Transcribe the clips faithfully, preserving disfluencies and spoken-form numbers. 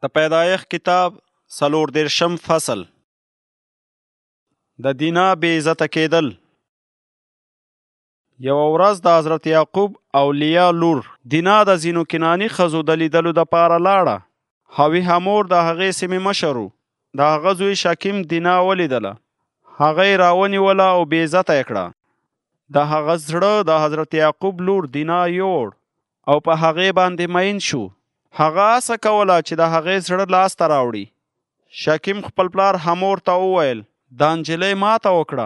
د پیدایښت کتاب څلور دېرشم فصل. د دینا بې عزته کېدل. یوه ورځ د حضرت یعقوب او لیا لور دینا د ځینو کناني ښځو د لیدلو دپاره لاړه. حوی حمور د هغې سیمې مشر و. د هغه زوی شکیم دینا ولیدله. هغه یې راونیوله او بې عزته یې کړه. د هغه زړه د حضرت یعقوب لور دینا یوړ او په هغې باندې مین شو. هغه هڅه کوله چې د هغې زړه لاسته راوړي. شکیم خپل پلار حمور ته وویل دا نجلۍ ماته وکړه.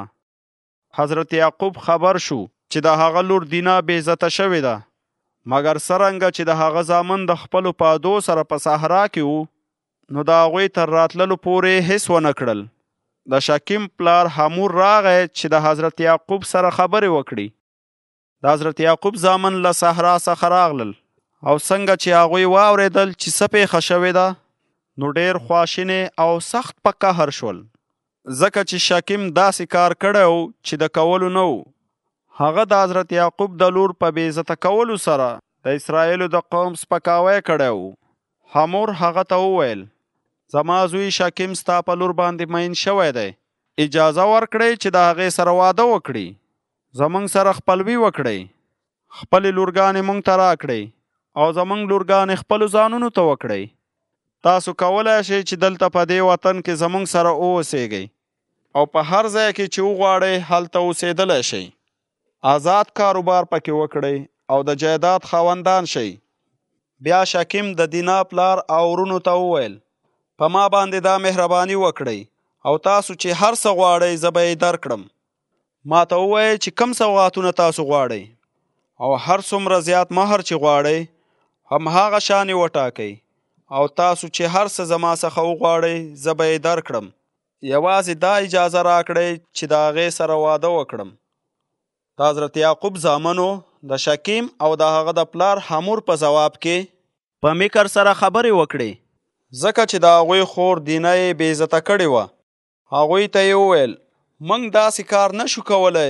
حضرت یعقوب خبر شو چې د هغه لور دینا بې عزته شوې ده. مګر څرنګه چې د هغه زامن د خپلو پادو سره په صحرا کې وو، نو د هغوی تر راتللو پورې هېڅ ونه کړل. د شکیم پلار حمور راغی چې د حضرت یعقوب سره خبرې وکړي. د حضرت یعقوب زامن له صحرا څخه راغلل او څنګه چې هغوی واورېدل چې څه پېښه شوې ده، نو ډېر خواشینې او سخت په قهر شول، ځکه چې شکیم داسې کار کړی و چې د کولو نه و. هغه د حضرت یعقوب د لور په بې عزته کولو سره د اسرائیلو د قوم سپکاوی کړی و. حمور هغه ته وویل زما زوی شکیم ستا په لور باندې مین شوی دی. اجازه ورکړئ چې د هغې سره واده وکړي. زموږ سره خپلوي وکړئ. خپلې لورګانې موږ ته راکړئ او زموږ لورګانې خپلو ځانونو ته وکړئ. تاسو کولی شئ چې دلته په دې وطن کې زموږ سره واوسیږئ او په هر ځای کې چې وغواړئ هلته اوسېدلی شئ. آزاد کاروبار پکې وکړئ او د جایداد خاوندان شئ. بیا شکیم د دینا پلار او ورونو ته وویل په ما باندې دا مهرباني وکړئ او تاسو چې هر څه غواړئ زه به یې درکړم. ما ته ووایئ چې کوم سوغاتونه تاسو غواړئ او هر څومره زیات مهر چې غواړئ هم هغه شان یې وټاکئ او تاسو چې هر څه زما څخه وغواړئ زه به یې درکړم. یوازې دا اجازه راکړئ چې د هغې سره واده وکړم. د حضرت یعقوب زامنو د شکیم او د هغه د پلار حمور په ځواب کې په مکر سره خبرې وکړې، ځکه چې د هغوی خور دینا یې بې عزته کړې وه. هغوی ته یې وویل موږ داسې کار نشو کولی.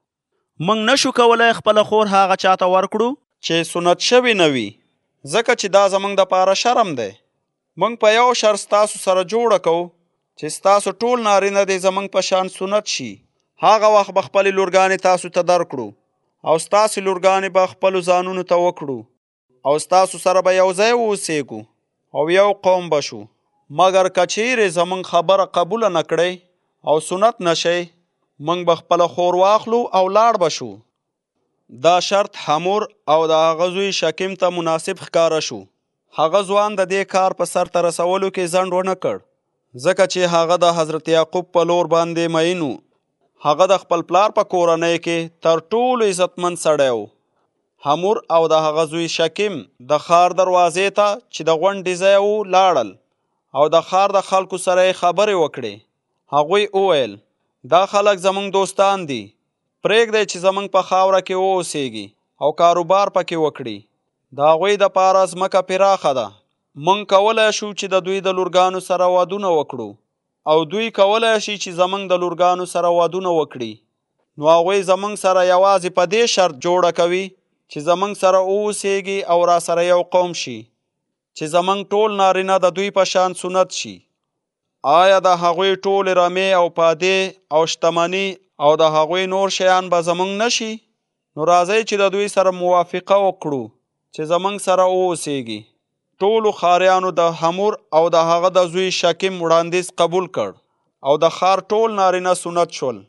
موږ نشو کولی خپله خور هغه چاته ورکړو چې سنت شوي نه وي، ځکه چې دا زموږ دپاره شرم دی. موږ په یو شرط ستاسو سره جوړه کوو چې ستاسو ټول نارینه دې زموږ په شان سنت شي. هغه وخت به خپلې لورګانې تاسو ته درکړو او ستاسې لورګانې به خپلو ځانونو ته وکړو او ستاسو سره به یو ځای واوسېږو او یو قوم به شو. مګر که چیرې زموږ خبره قبوله نه کړئ او سنت نشئ، موږ به خپله خور واخلو او لاړ به شو. دا شرط حمور او د هغه زوی شکیم ته مناسب ښکاره شو. هغه ځوان د دې کار په سرته رسولو کې ځنډ ونه کړ، ځکه چې هغه د حضرت یعقوب په لور باندې مین و. هغه د خپل پلار په کورنۍ کې تر ټولو عزتمند سړی و. حمور او د هغه زوی شکیم د ښار دروازې ته چې د غونډې ځای و لاړل او د ښار د خلکو سره یې خبرې وکړې. هغوی وویل دا خلک زموږ دوستان دي، پرېږدئ چې زموږ په خاوره کې واوسېږي او کاروبار پکې وکړي. د هغوی دپاره ځمکه پراخه ده. موږ کولی شو چې د دوی د لورګانو سره ودونه وکړو او دوی کولی شي چې زموږ د لورګانو سره ودونه وکړي. نو هغوی زموږ سره یوازې په دې شرط جوړه کوي چې زموږ سره واوسېږي او را سره یو قوم شي، چې زموږ ټول نارینه د دوی په شان سنت شي. آیا د هغوی ټولې رمې او پادې او شتمني او د هغوی نور شیان به زموږ نشي؟ نو راځئ چې د دوی سره موافقه وکړو چې زموږ سره واوسېږي. ټولو ښاریانو د حمور او د هغه د زوی شکیم وړاندیز قبول کړ او د ښار ټول نارینه سنت شول.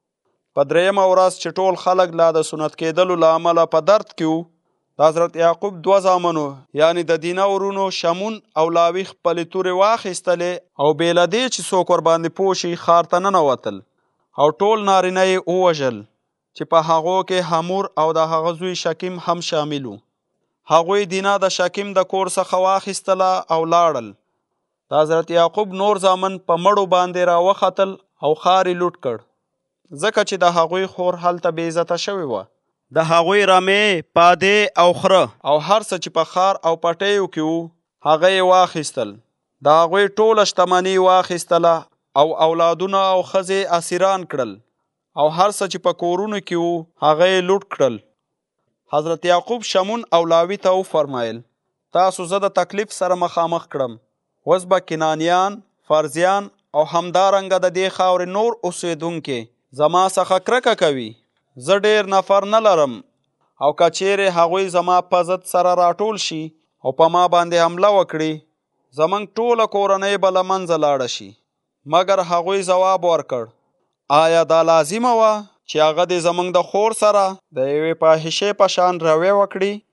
په درېیمه ورځ چې ټول خلک لا د سنت کېدلو له امله په درد کې وو، د حضرت یعقوب دوه زامنو یعنی د دینا ورونو شمون او لاوي خپلې تورې واخیستلې او بې له دې چې څوک ورباندې پوه شي ښار ته ننوتل او ټول نارینه یې ووژل، چې په هغو کې حمور او د هغه زوی شکیم هم شامل وو. هغوی دینا د شکیم د کور څخه واخیستله او لاړل. د حضرت یعقوب نور زامن په مړو باندې راوختل او ښار یې لوټ کړ، ځکه چې د هغوی خور هلته بې عزته شوې وه. د هغوی رمې، پادې او خره او هر څه چې په ښار او پټیو کې وو هغه یې واخیستل. د هغوی ټوله شتمني واخیستله او اولادونه او ښځې اسیران کړل او هر څه چې په کورونو کې وو هغه یې لوټ کړل. حضرت یعقوب شمون او لاوي ته وفرمایل تاسو زه د تکلیف سره مخامخ کړم، اوس به کنانیان، فرزیان او همدارنګه د دې خاورې نور اوسېدونکي زما څخه کرکه کوي. زه ډېر نفر نه لرم او که چیرې هغوی زما په ضد سره راټول شي او په ما باندې حمله وکړي، زموږ ټوله کورنۍ به له منځه لاړه شي. مګر هغوی ځواب ورکړ: آیا دا لازمه وه چې هغه دې زموږ د خور سره د یوې فاحشې په شان رویه وکړي؟